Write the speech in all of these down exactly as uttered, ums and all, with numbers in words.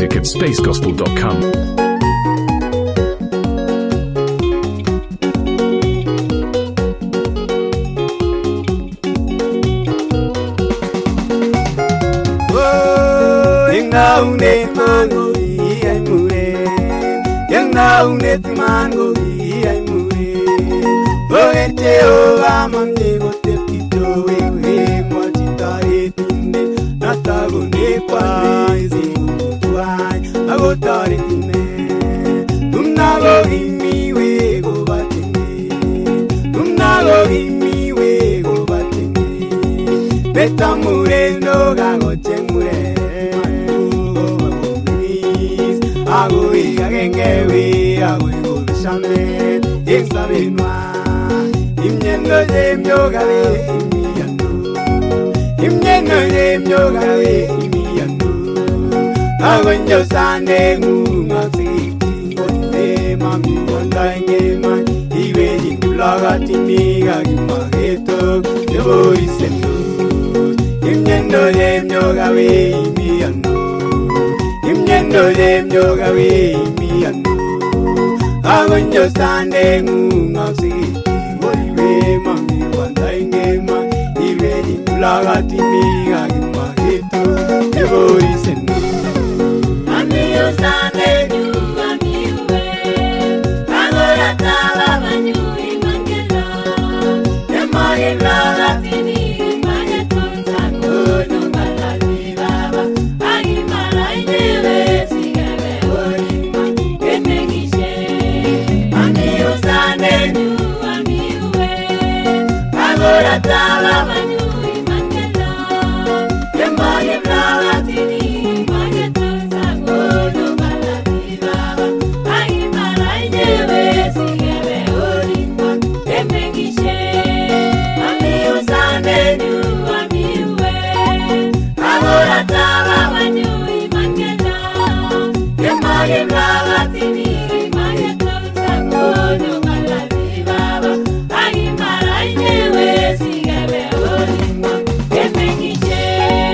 music at space gospel dot com. Unet mango ay mure, yang na unet mango ay mure. Oete o amamne gote pito ewe kwa chita etinde, natago ne kwa ezi utuai agotare time. Tumnago gimi we go batenge, tumnago gimi we go batenge. Beta mure no gago chemure. Agui agengewi agui gulshame exabenwa imnyendo yemyo gawe imiyandu imnyendo yemyo gawe imiyandu agonyo sane ngumatsiki ote mami wandaenge ma iwe ingulaga tiniga gimageto yeboisendo imnyendo yemyo gawe imiyandu Imnyendo yemyo gawe imiyandu agonyo sande ngungausi Iwe mami wandainge ma Iwe ingulaga timiga gimageto Evo isenu Amiyo sande nyu amiwe Agora tala banyu imangela Ema inglaga timiga imageto Tango no baladi baba Agimara inewe sigebe olima Kemengishe Amiyo sande nyu amiwe Agora tala banyu imangela Ema inglaga timiga imageto Tango no baladi baba Agimara inewe sigebe olima Kemengishe Amiyo sande nyu amiwe Agora tala banyu imangela Kemage blaga timiga imageto Tango no baladi baba Agimara inewe sigebe olima Kemengishe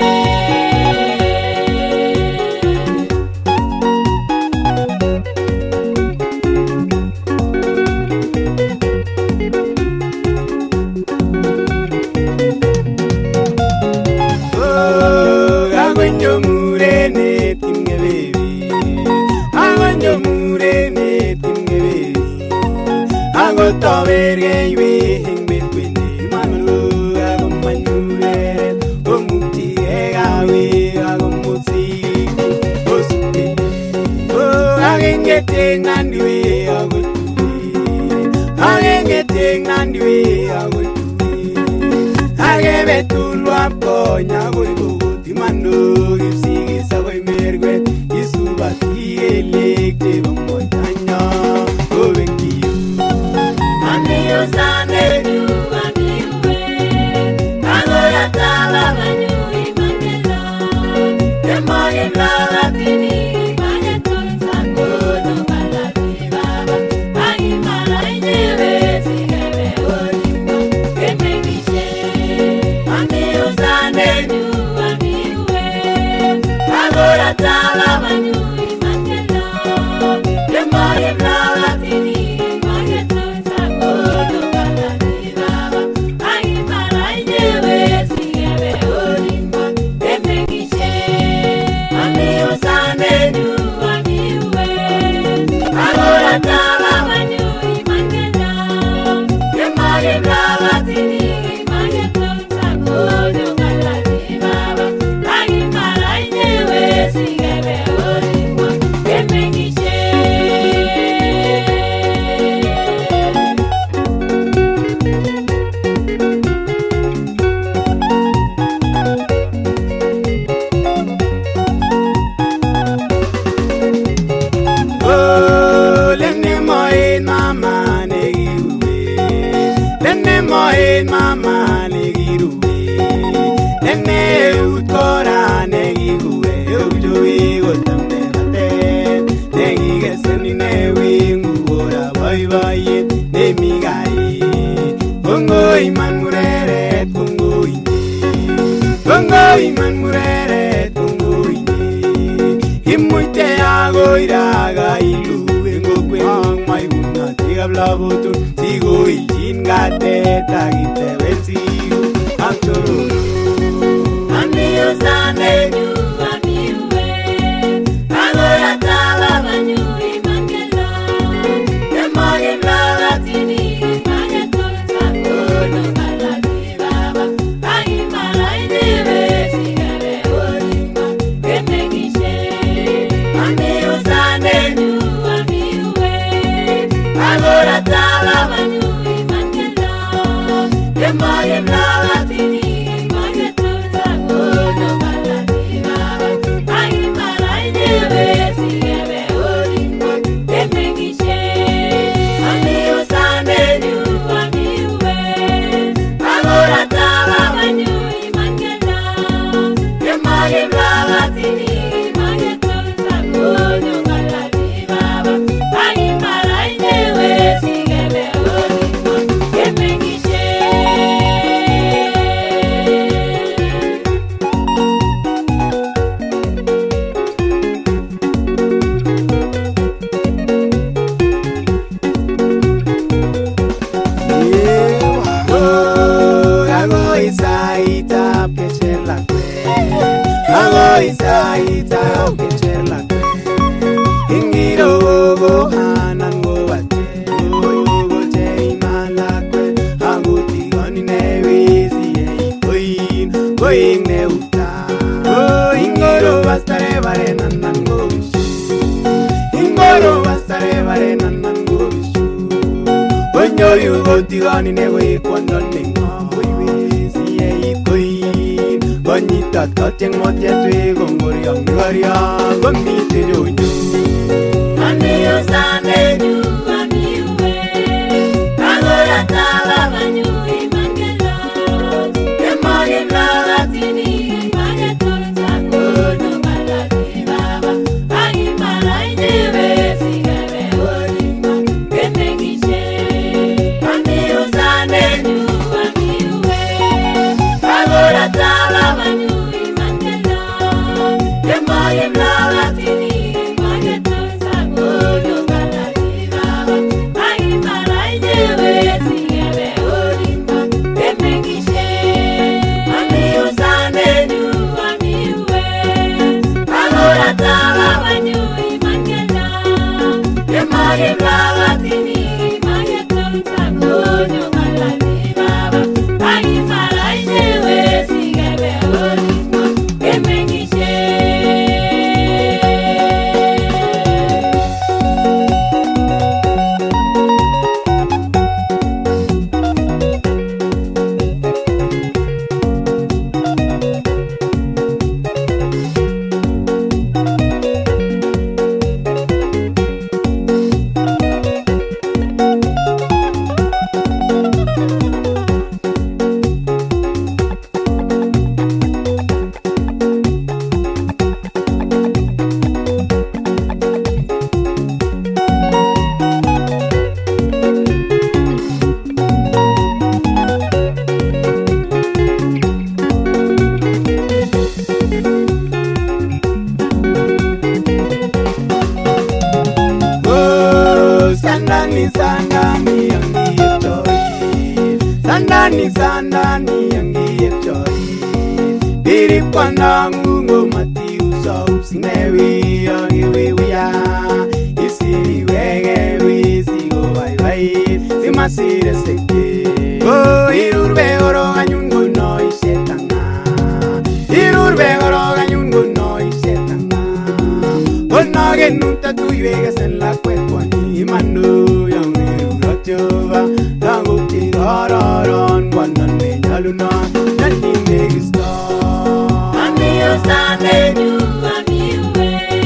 Oh, agonyo murene timge baby Agonyo murene timge baby Ago taverge iwe hengbe kwene manu Ago manyure O muti egawe Ago muti O suke O agenge tengandiwe Ago tuwe Agenge tengandiwe Ago tuwe Agebe tulwa konya goigo timando gipsigisa goi mergwe isubati elekte bomontanya obengiyo Amiyo sande nyu amiwe Agora tala banyu imangela Kemage blaga timiga imageto Tango no baladi baba Agimara inewe sigebe olima Kemengishe Amiyo sande nyu amiwe tagite wesiu anturu Amiu sane nyu amiuwe Agora tala banyu imangela Demage blaga tini image tolsa kono kala baba Ai malai deve sigare olimba Kemengishe Amiu sane nyu amiuwe Agora tala banyu imangela Demage blaga tini Isaita kecherla ingiro go hanan go bate go che imala kwe aguti goni ne wisi koin koin ne uta go ingiro bastare bare nan go ingiro bastare bare nan go onyo yu go ti goni ne we kondo ningo wisi koin bonita tateng motia tui gongori amgaria gommi tejoju Amiu sane nyu amiuwe Agora tala banyu imangela Kemage blaga tini image tolsa kono kala baba Ai malai deve sigare olimba Kemengishe Amiu sane nyu amiuwe Agora tala banyu imangela Kemage blaga tini image tolsa kono kala baba Ai malai deve sigare olimba Kemengishe Amiu sane nyu amiuwe Agora tala banyu imangela Kemage blaga tini image tolsa kono kala baba Ai malai deve sigare olimba Kemengishe Sandani sandani yangi choi Sandani sandani yangi choi Diri kwanangu ngo mati uso sinewi yangi wiya Isiri wege wisi go bye bye Simasire seke Oh irurbe oro anyungu no ishetanga Irurbe oro anyungu no ishetanga Onage nunta tu yuega sen la kwekwa Imanu yang irurachova Tango ki hararan Wanan me nyaluna Nani megista Amiu sane nyu amiuwe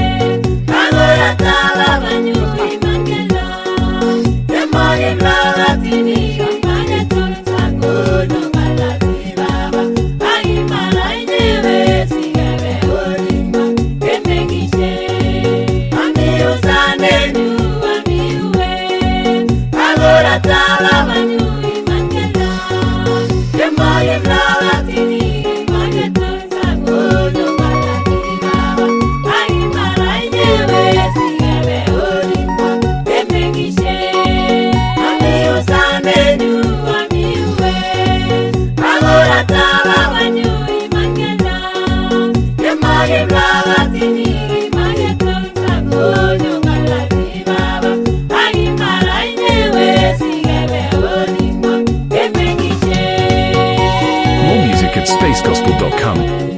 Agora tala banyu imangela Kemage blaga tini image tolsa kono kala baba Ai malai deve sigare olimba Kemengishe Amiu sane nyu amiuwe Agora tala banyu imangela Kemage blaga tini image tolsa kono kala baba Ai malai deve sigare olimba Kemengishe Amiu sane nyu amiuwe More music at space gospel dot com.